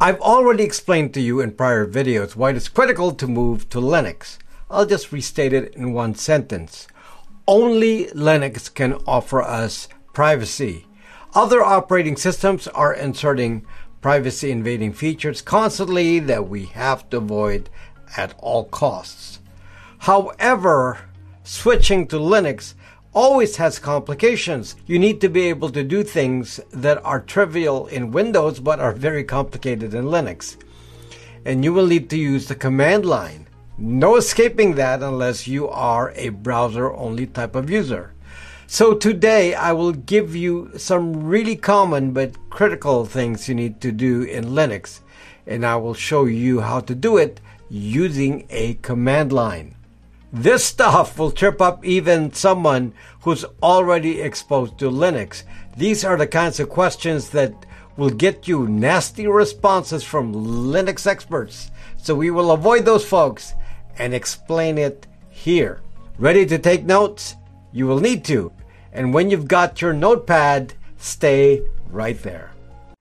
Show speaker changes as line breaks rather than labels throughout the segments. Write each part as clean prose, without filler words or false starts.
I've already explained to you in prior videos why it's critical to move to Linux. I'll just restate it in one sentence. Only Linux can offer us privacy. Other operating systems are inserting privacy invading features constantly that we have to avoid at all costs. However, switching to Linux always has complications. You need to be able to do things that are trivial in Windows but are very complicated in Linux. And you will need to use the command line. No escaping that unless you are a browser-only type of user. So today I will give you some really common but critical things you need to do in Linux, and I will show you how to do it using a command line. This stuff will trip up even someone who's already exposed to Linux. These are the kinds of questions that will get you nasty responses from Linux experts. So we will avoid those folks and explain it here. Ready to take notes? You will need to. And when you've got your notepad, stay right there.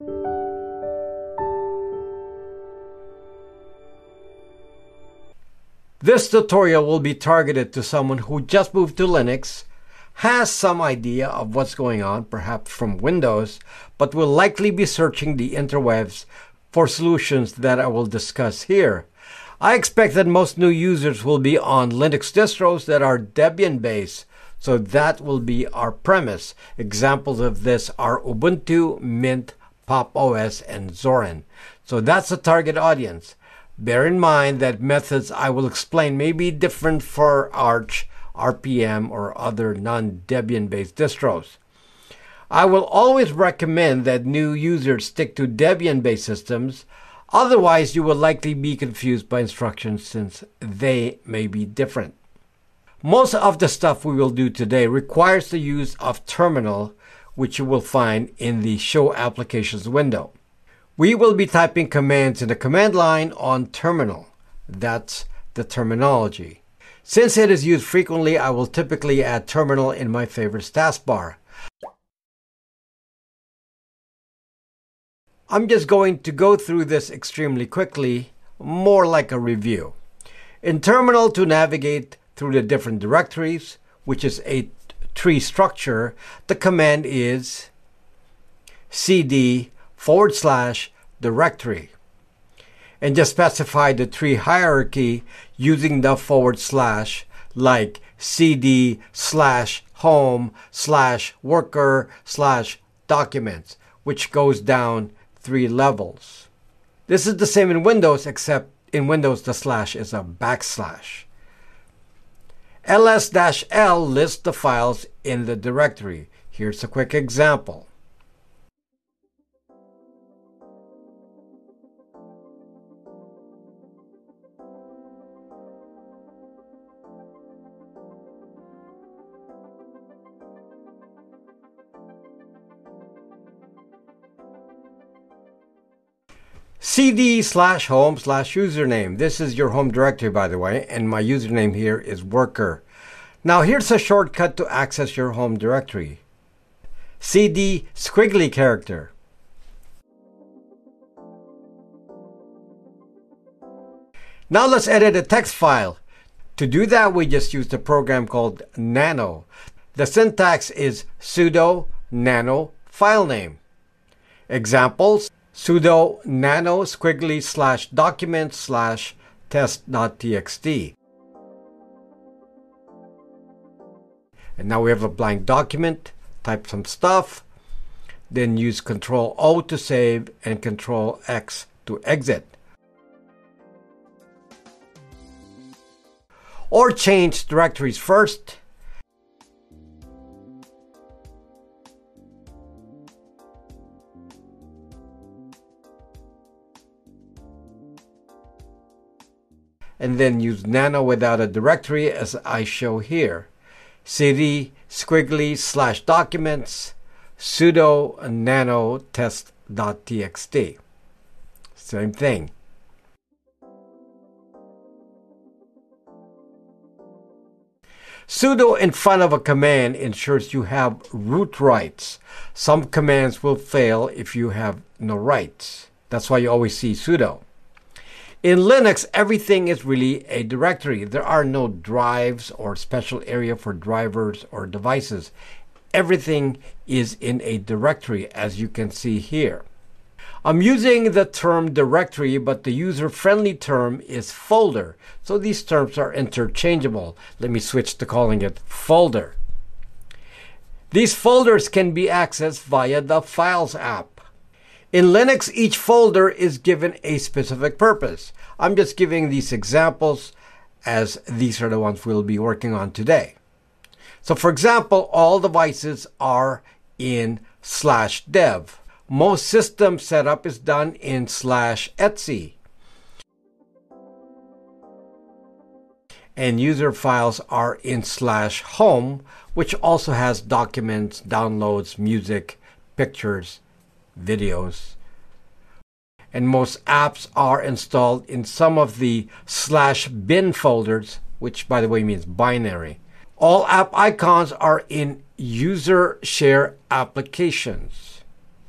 This tutorial will be targeted to someone who just moved to Linux, has some idea of what's going on, perhaps from Windows, but will likely be searching the interwebs for solutions that I will discuss here. I expect that most new users will be on Linux distros that are Debian-based, so that will be our premise. Examples of this are Ubuntu, Mint, Pop! OS, and Zorin. So that's the target audience. Bear in mind that methods I will explain may be different for Arch, RPM, or other non-Debian-based distros. I will always recommend that new users stick to Debian-based systems. Otherwise, you will likely be confused by instructions since they may be different. Most of the stuff we will do today requires the use of Terminal, which you will find in the Show Applications window. We will be typing commands in the command line on Terminal. That's the terminology. Since it is used frequently, I will typically add Terminal in my favorites taskbar. I'm just going to go through this extremely quickly, more like a review. In Terminal, to navigate through the different directories, which is a tree structure, the command is cd/directory. And just specify the tree hierarchy using the / like cd/home/worker/documents, which goes down 3 levels. This is the same in Windows, except in Windows the slash is a backslash. ls-l lists the files in the directory. Here's a quick example. cd/home/username. This is your home directory, by the way, and my username here is worker. Now here's a shortcut to access your home directory. cd squiggly character. Now let's edit a text file. To do that, we just use the program called Nano. The syntax is sudo nano filename. Examples: sudo nano /document/test.txt. And now we have a blank document. Type some stuff, then use Control O to save and Control X to exit. Or change directories first. And then use nano without a directory as I show here. cd /documents sudo nano test.txt. Same thing. Sudo in front of a command ensures you have root rights. Some commands will fail if you have no rights. That's why you always see sudo. In Linux, everything is really a directory. There are no drives or special area for drivers or devices. Everything is in a directory, as you can see here. I'm using the term directory, but the user-friendly term is folder. So these terms are interchangeable. Let me switch to calling it folder. These folders can be accessed via the Files app. In Linux, each folder is given a specific purpose. I'm just giving these examples as these are the ones we'll be working on today. So for example, all devices are in /dev. Most system setup is done in /etc. And user files are in /home, which also has documents, downloads, music, pictures, videos. And most apps are installed in some of the /bin folders, which by the way means binary. All app icons are in user share applications.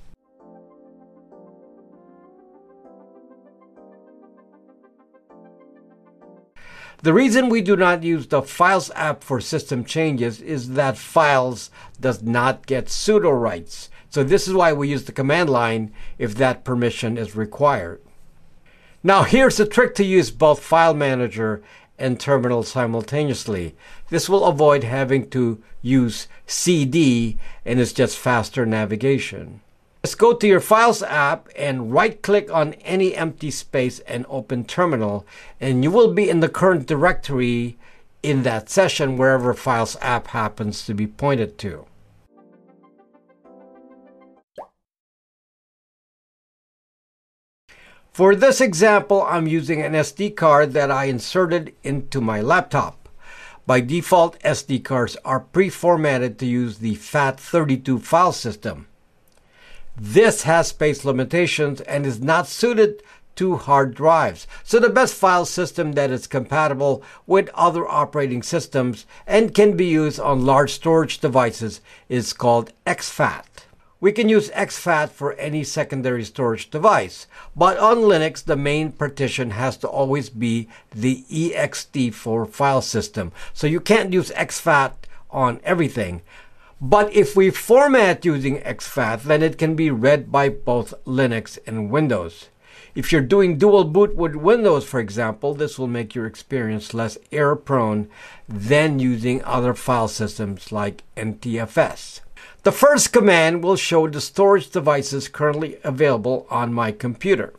The reason we do not use the Files app for system changes is that Files does not get sudo rights. So this is why we use the command line if that permission is required. Now here's a trick to use both File Manager and Terminal simultaneously. This will avoid having to use CD and is just faster navigation. Just go to your Files app and right-click on any empty space and open Terminal, and you will be in the current directory in that session wherever Files app happens to be pointed to. For this example, I'm using an SD card that I inserted into my laptop. By default, SD cards are pre-formatted to use the FAT32 file system. This has space limitations and is not suited to hard drives. So the best file system that is compatible with other operating systems and can be used on large storage devices is called exFAT. We can use exFAT for any secondary storage device, but on Linux, the main partition has to always be the ext4 file system. So you can't use exFAT on everything. But if we format using exFAT, then it can be read by both Linux and Windows. If you're doing dual boot with Windows, for example, this will make your experience less error-prone than using other file systems like NTFS. The first command will show the storage devices currently available on my computer.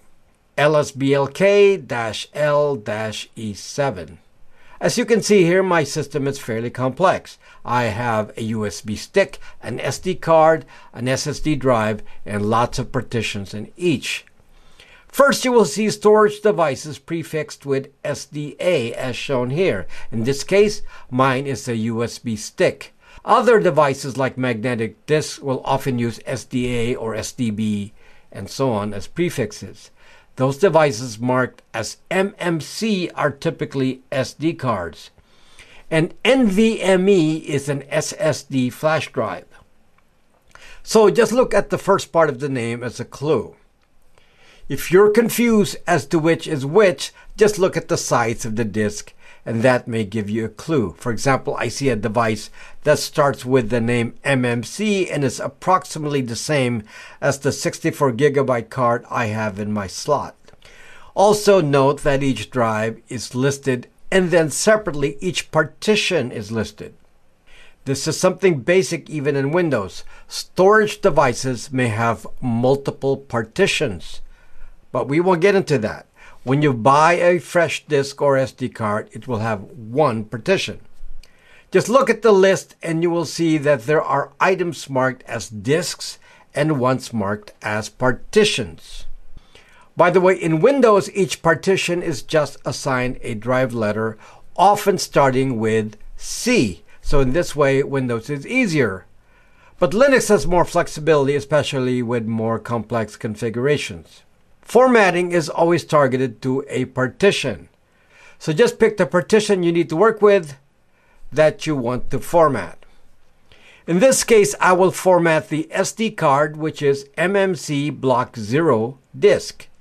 lsblk-l-e7. As you can see here, my system is fairly complex. I have a USB stick, an SD card, an SSD drive, and lots of partitions in each. First, you will see storage devices prefixed with SDA as shown here. In this case, mine is a USB stick. Other devices like magnetic disks will often use SDA or SDB and so on as prefixes. Those devices marked as MMC are typically SD cards. And NVMe is an SSD flash drive. So just look at the first part of the name as a clue. If you're confused as to which is which, just look at the size of the disk and that may give you a clue. For example, I see a device that starts with the name MMC and is approximately the same as the 64 gigabyte card I have in my slot. Also note that each drive is listed and then separately each partition is listed. This is something basic even in Windows. Storage devices may have multiple partitions, but we won't get into that. When you buy a fresh disk or SD card, it will have one partition. Just look at the list and you will see that there are items marked as disks and ones marked as partitions. By the way, in Windows, each partition is just assigned a drive letter, often starting with C. So in this way, Windows is easier. But Linux has more flexibility, especially with more complex configurations. Formatting is always targeted to a partition. So just pick the partition you need to work with that you want to format. In this case, I will format the SD card, which is MMC Block 0 disk.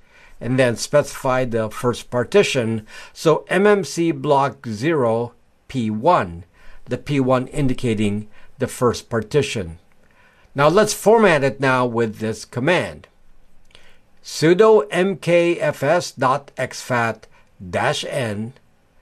and then specify the first partition. So MMC block 0 P1, the P1 indicating the first partition. Now let's format it now with this command. Sudo mkfs.exfat-n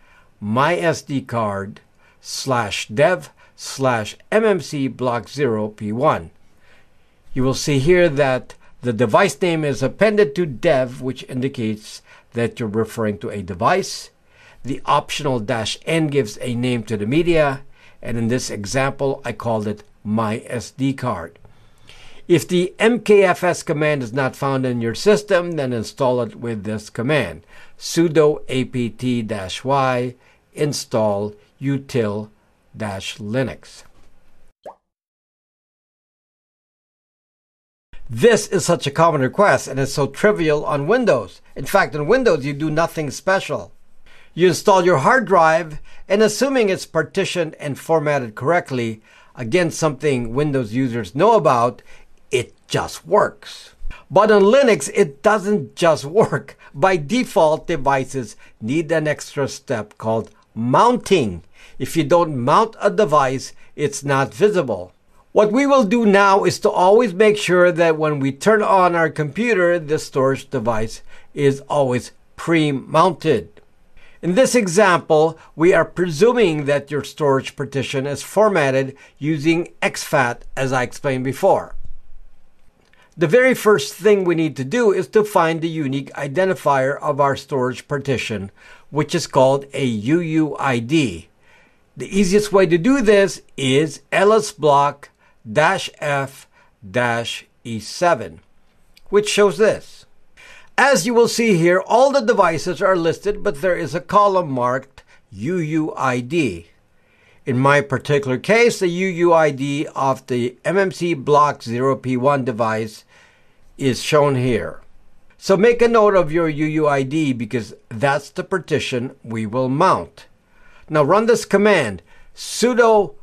mysdcard/dev/mmc block 0 P1. You will see here that the device name is appended to dev, which indicates that you're referring to a device. The optional -n gives a name to the media, and in this example, I called it my SD card. If the mkfs command is not found in your system, then install it with this command, sudo apt-y install util-linux. This is such a common request, and it's so trivial on Windows. In fact, on Windows, you do nothing special. You install your hard drive, and assuming it's partitioned and formatted correctly, again, something Windows users know about, it just works. But on Linux, it doesn't just work. By default, devices need an extra step called mounting. If you don't mount a device, it's not visible. What we will do now is to always make sure that when we turn on our computer, the storage device is always pre-mounted. In this example, we are presuming that your storage partition is formatted using exFAT, as I explained before. The very first thing we need to do is to find the unique identifier of our storage partition, which is called a UUID. The easiest way to do this is ls-block-f-e7, which shows this. As you will see here, all the devices are listed, but there is a column marked UUID. In my particular case, the UUID of the MMC block 0P1 device is shown here. So make a note of your UUID because that's the partition we will mount. Now run this command, sudo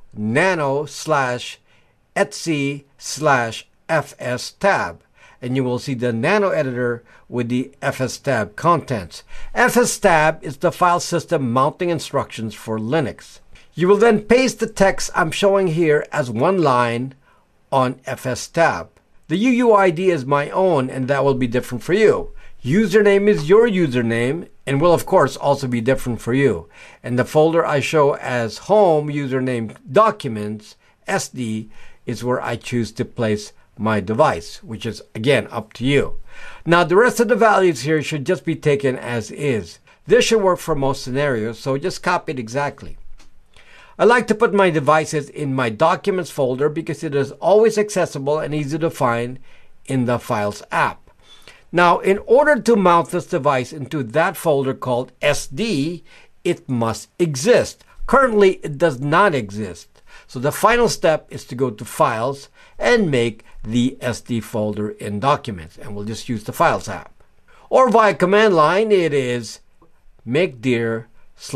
nano/etc/fstab, and you will see the nano editor with the fstab contents. fstab is the file system mounting instructions for Linux. You will then paste the text I'm showing here as one line on fstab. The UUID is my own, and that will be different for you. Username is your username and will of course also be different for you. And the folder I show as home username documents, SD, is where I choose to place my device, which is again up to you. Now the rest of the values here should just be taken as is. This should work for most scenarios, so just copy it exactly. I like to put my devices in my documents folder because it is always accessible and easy to find in the Files app. Now, in order to mount this device into that folder called SD, it must exist. Currently, it does not exist. So the final step is to go to Files and make the SD folder in Documents. And we'll just use the Files app. Or via command line, it is make dir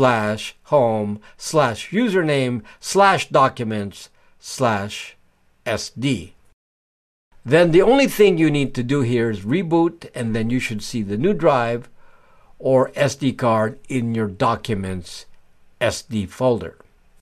/home/username/documents/SD. Then the only thing you need to do here is reboot, and then you should see the new drive or SD card in your Documents SD folder.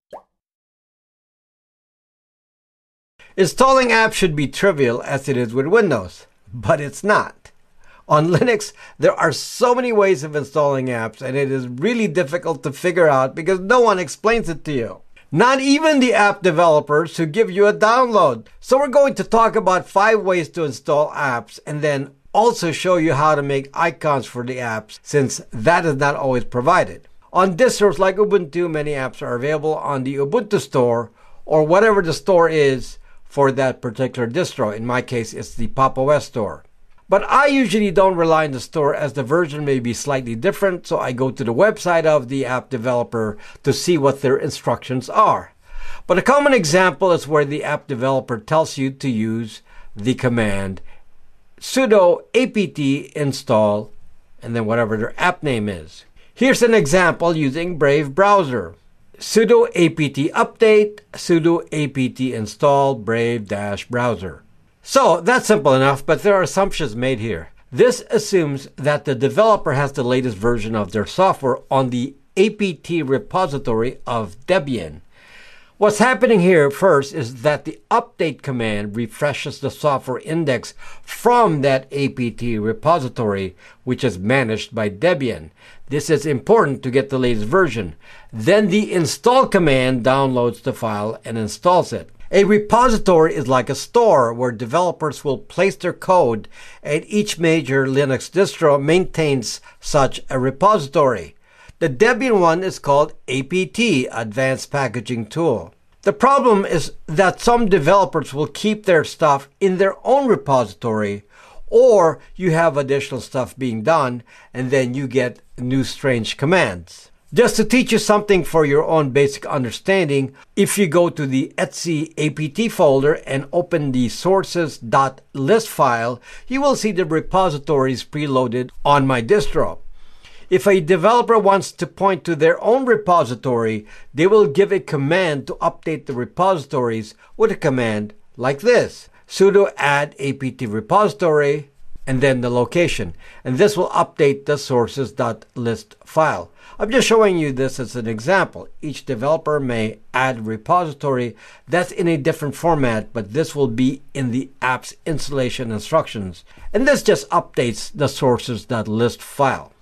Installing apps should be trivial as it is with Windows, but it's not. On Linux, there are so many ways of installing apps, and it is really difficult to figure out because no one explains it to you. Not even the app developers who give you a download. So we're going to talk about 5 ways to install apps and then also show you how to make icons for the apps, since that is not always provided. On distros like Ubuntu, many apps are available on the Ubuntu store or whatever the store is for that particular distro. In my case, it's the Pop! OS store. But I usually don't rely on the store as the version may be slightly different, so I go to the website of the app developer to see what their instructions are. But a common example is where the app developer tells you to use the command sudo apt install and then whatever their app name is. Here's an example using Brave browser. Sudo apt update, sudo apt install brave-browser. So that's simple enough, but there are assumptions made here. This assumes that the developer has the latest version of their software on the apt repository of Debian. What's happening here first is that the update command refreshes the software index from that apt repository, which is managed by Debian. This is important to get the latest version. Then the install command downloads the file and installs it. A repository is like a store where developers will place their code, and each major Linux distro maintains such a repository. The Debian one is called APT, Advanced Packaging Tool. The problem is that some developers will keep their stuff in their own repository, or you have additional stuff being done, and then you get new strange commands. Just to teach you something for your own basic understanding, if you go to the etc apt folder and open the sources.list file, you will see the repositories preloaded on my distro. If a developer wants to point to their own repository, they will give a command to update the repositories with a command like this: sudo add apt repository and then the location. And this will update the sources.list file. I'm just showing you this as an example. Each developer may add a repository that's in a different format, but this will be in the app's installation instructions. And this just updates the sources.list file.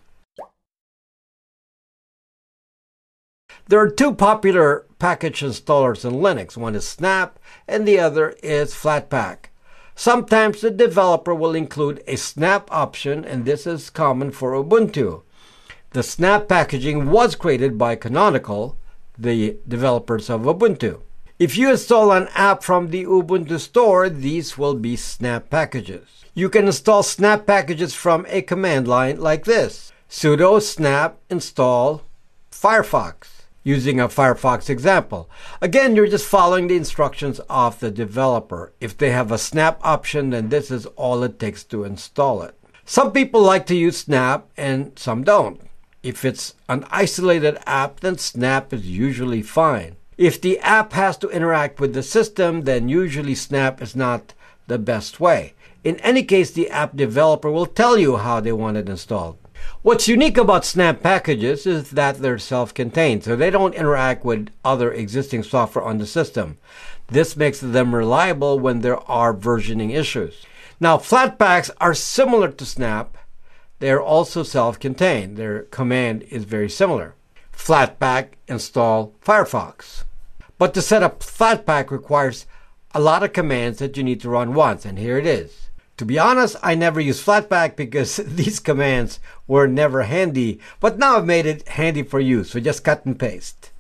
There are two popular package installers in Linux. One is Snap and the other is Flatpak. Sometimes the developer will include a Snap option, and this is common for Ubuntu. The Snap packaging was created by Canonical, the developers of Ubuntu. If you install an app from the Ubuntu store, these will be Snap packages. You can install Snap packages from a command line like this: sudo snap install Firefox, using a Firefox example. Again, you're just following the instructions of the developer. If they have a Snap option, then this is all it takes to install it. Some people like to use Snap and some don't. If it's an isolated app, then Snap is usually fine. If the app has to interact with the system, then usually Snap is not the best way. In any case, the app developer will tell you how they want it installed. What's unique about Snap packages is that they're self-contained, so they don't interact with other existing software on the system. This makes them reliable when there are versioning issues. Now, Flatpaks are similar to Snap. They're also self-contained. Their command is very similar: Flatpak install Firefox. But to set up Flatpak requires a lot of commands that you need to run once, and here it is. To be honest, I never used Flatpak because these commands were never handy, but now I've made it handy for you, so just cut and paste.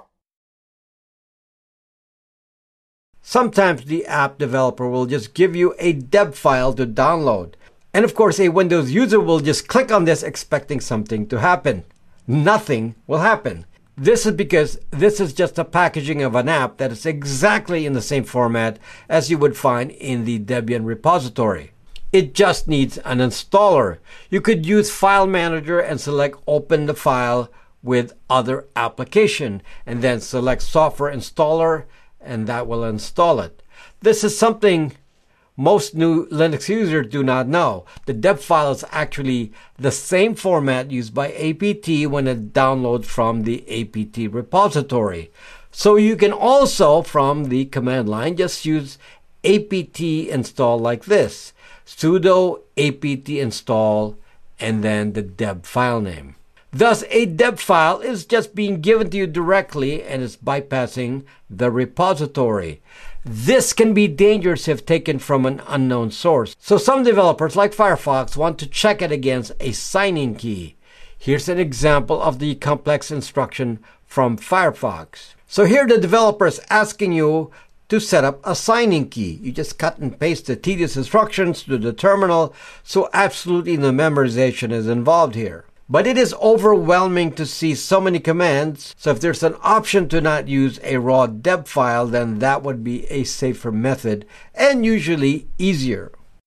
Sometimes the app developer will just give you a deb file to download. And of course, a Windows user will just click on this expecting something to happen. Nothing will happen. This is because this is just a packaging of an app that is exactly in the same format as you would find in the Debian repository. It just needs an installer. You could use File Manager and select Open the file with other application, and then select Software Installer, and that will install it. This is something most new Linux users do not know. The deb file is actually the same format used by APT when it downloads from the APT repository. So you can also, from the command line, just use apt install like this: sudo apt install and then the deb file name. Thus, a deb file is just being given to you directly and is bypassing the repository. This can be dangerous if taken from an unknown source. So some developers, like Firefox, want to check it against a sign-in key. Here's an example of the complex instruction from Firefox. So here the developer is asking you to set up a sign-in key. You just cut and paste the tedious instructions to the terminal, so absolutely no memorization is involved here. But it is overwhelming to see so many commands, so if there's an option to not use a raw deb file, then that would be a safer method and usually easier.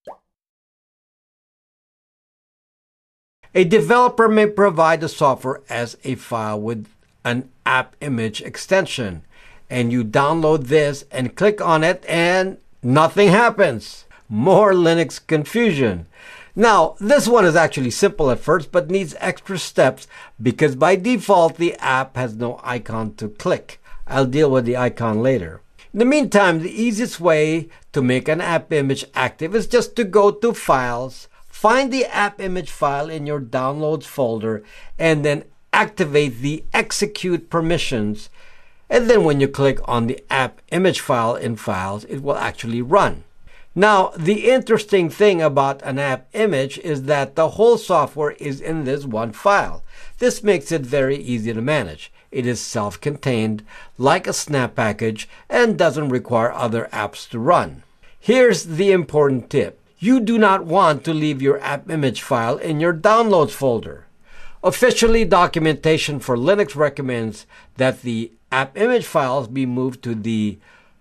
A developer may provide the software as a file with an app image extension, and you download this and click on it and nothing happens. More Linux confusion. Now, this one is actually simple at first, but needs extra steps because by default, the app has no icon to click. I'll deal with the icon later. In the meantime, the easiest way to make an app image active is just to go to Files, find the app image file in your Downloads folder, and then activate the Execute permissions. And then when you click on the app image file in Files, it will actually run. Now, the interesting thing about an app image is that the whole software is in this one file. This makes it very easy to manage. It is self-contained, like a Snap package, and doesn't require other apps to run. Here's the important tip. You do not want to leave your app image file in your Downloads folder. Officially, documentation for Linux recommends that the app image files be moved to the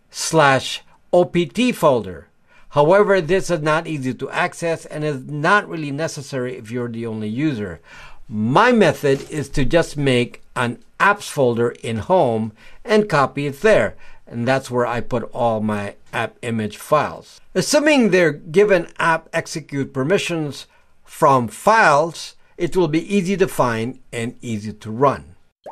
/opt folder. However, this is not easy to access and is not really necessary if you're the only user. My method is to just make an apps folder in Home and copy it there. And that's where I put all my app image files. Assuming they're given app execute permissions from Files, it will be easy to find and easy to run.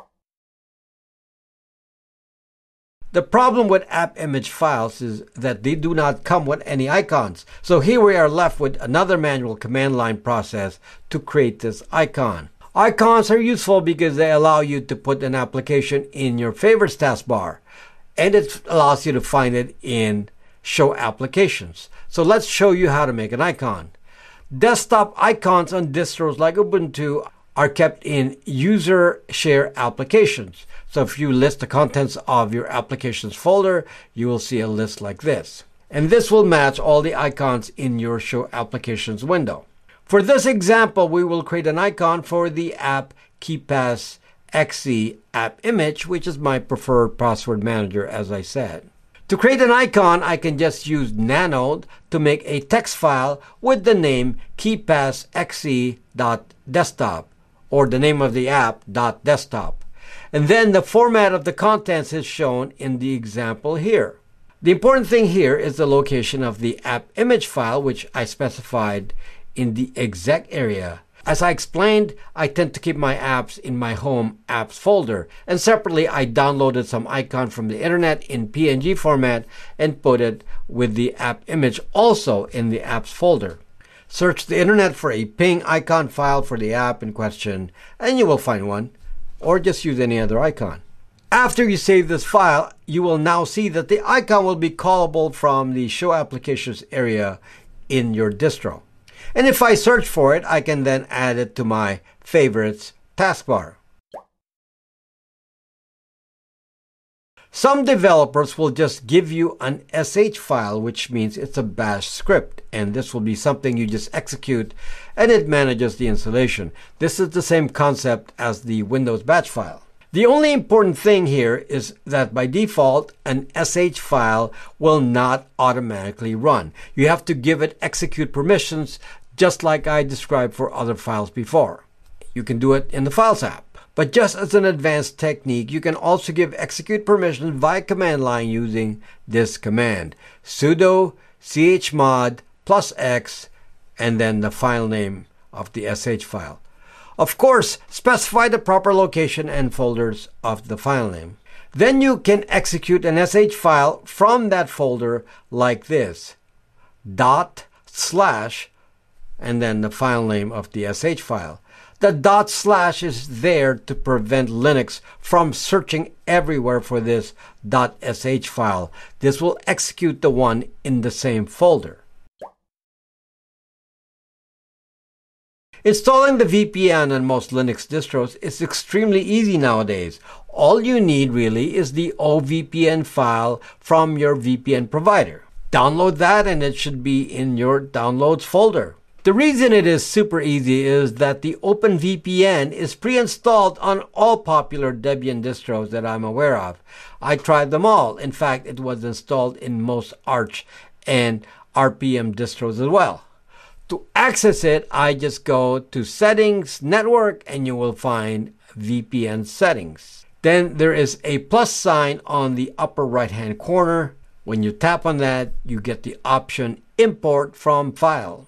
The problem with app image files is that they do not come with any icons. So here we are left with another manual command line process to create this icon. Icons are useful because they allow you to put an application in your favorites taskbar, and it allows you to find it in Show Applications. So let's show you how to make an icon. Desktop icons on distros like Ubuntu are kept in User Share Applications. So if you list the contents of your applications folder, you will see a list like this. And this will match all the icons in your Show Applications window. For this example, we will create an icon for the app KeePass XE app image, which is my preferred password manager, as I said. To create an icon, I can just use Nanode to make a text file with the name KeePassXE.desktop, or the name of the app .desktop. And then the format of the contents is shown in the example here. The important thing here is the location of the app image file, which I specified in the exec area. As I explained, I tend to keep my apps in my Home Apps folder, and separately I downloaded some icon from the internet in PNG format and put it with the app image also in the apps folder. Search the internet for a ping icon file for the app in question and you will find one, or just use any other icon. After you save this file, you will now see that the icon will be callable from the Show Applications area in your distro. And if I search for it, I can then add it to my favorites taskbar. Some developers will just give you an sh file, which means it's a bash script, and this will be something you just execute and it manages the installation. This is the same concept as the Windows batch file. The only important thing here is that by default, an sh file will not automatically run. You have to give it execute permissions, just like I described for other files before. You can do it in the Files app. But just as an advanced technique, you can also give execute permissions via command line using this command: sudo chmod +x and then the file name of the sh file. Of course, specify the proper location and folders of the file name. Then you can execute an sh file from that folder like this: // and then the file name of the sh file. The // is there to prevent Linux from searching everywhere for this .sh file. This will execute the one in the same folder. Installing the VPN on most Linux distros is extremely easy nowadays. All you need really is the OVPN file from your VPN provider. Download that and it should be in your Downloads folder. The reason it is super easy is that the OpenVPN is pre-installed on all popular Debian distros that I'm aware of. I tried them all. In fact, it was installed in most Arch and RPM distros as well. To access it, I just go to Settings, Network, and you will find VPN Settings. Then there is a plus sign on the upper right-hand corner. When you tap on that, you get the option Import from File.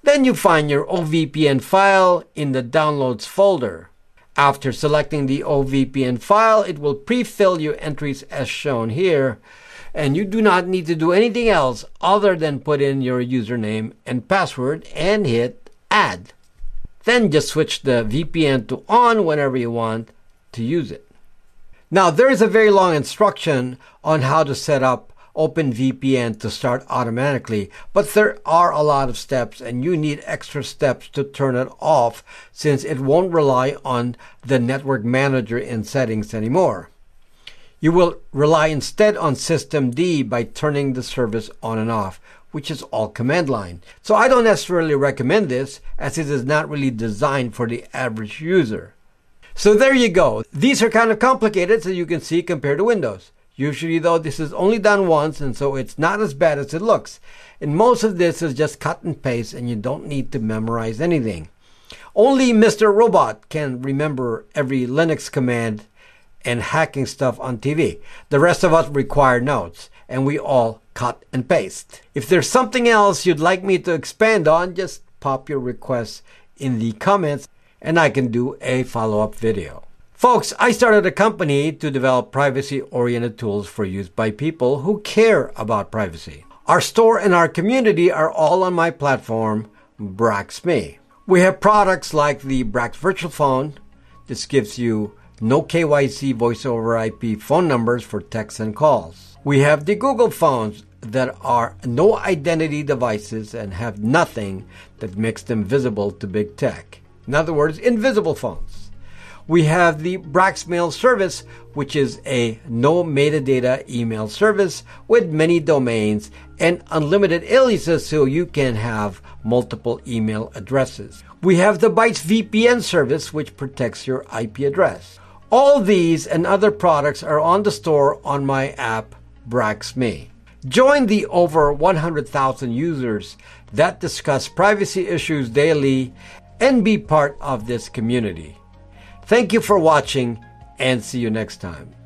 Then you find your OVPN file in the Downloads folder. After selecting the OVPN file, it will pre-fill your entries as shown here, and you do not need to do anything else other than put in your username and password and hit Add. Then just switch the VPN to on whenever you want to use it. Now, there is a very long instruction on how to set up OpenVPN to start automatically, but there are a lot of steps and you need extra steps to turn it off since it won't rely on the network manager in settings anymore. You will rely instead on systemd by turning the service on and off, which is all command line. So I don't necessarily recommend this as it is not really designed for the average user. So there you go. These are kind of complicated, so you can see, compared to Windows. Usually though, this is only done once, and so it's not as bad as it looks. And most of this is just cut and paste, and you don't need to memorize anything. Only Mr. Robot can remember every Linux command and hacking stuff on TV. The rest of us require notes, and we all cut and paste. If there's something else you'd like me to expand on, just pop your requests in the comments, and I can do a follow-up video. Folks, I started a company to develop privacy-oriented tools for use by people who care about privacy. Our store and our community are all on my platform, BraxMe. We have products like the Brax Virtual Phone. This gives you no KYC voice over IP phone numbers for texts and calls. We have the Google phones that are no identity devices and have nothing that makes them visible to big tech. In other words, invisible phones. We have the BraxMail service, which is a no metadata email service with many domains and unlimited aliases so you can have multiple email addresses. We have the Bytes VPN service, which protects your IP address. All these and other products are on the store on my app, BraxMe. Join the over 100,000 users that discuss privacy issues daily and be part of this community. Thank you for watching, and see you next time.